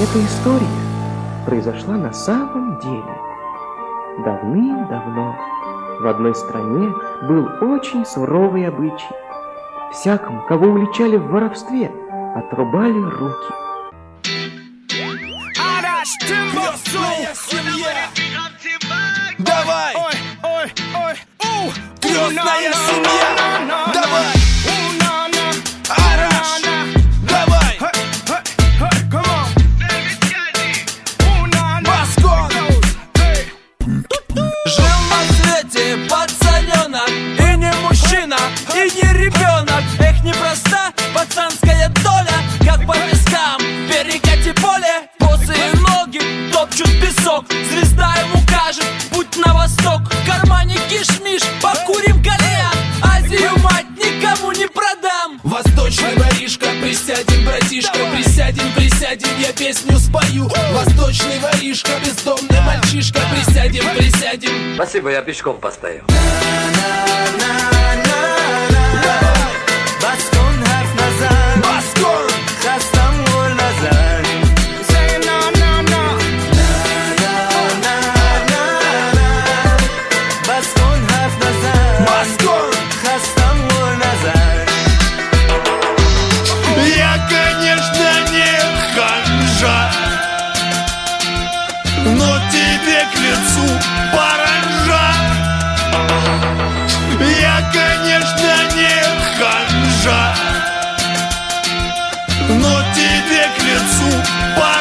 Эта история произошла на самом деле. Давным-давно в одной стране был очень суровый обычай. Всякому, кого уличали в воровстве, отрубали руки. Давай! Крестная семья! Давай! Араш! Давай! Баскон! Жил на свете пацаненок, и не мужчина, и не ребенок. Эх, непроста пацанская доля, как по пескам в перекате поле. Босые ноги топчут песок, звезда ему кажет путь на восток. В кармане кишмиш, покурим кальян, Азию мать никому не продам. Восточный воришка, присядем, братишка, присядем, присядем, я песню спою. Восточный воришка, бездомный мальчишка, присядем, присядем. Спасибо, я пешком постою. Я, конечно, не ханжа, но тебе к лицу паранжа. Я, конечно, не ханжа, но тебе к лицу паранжа.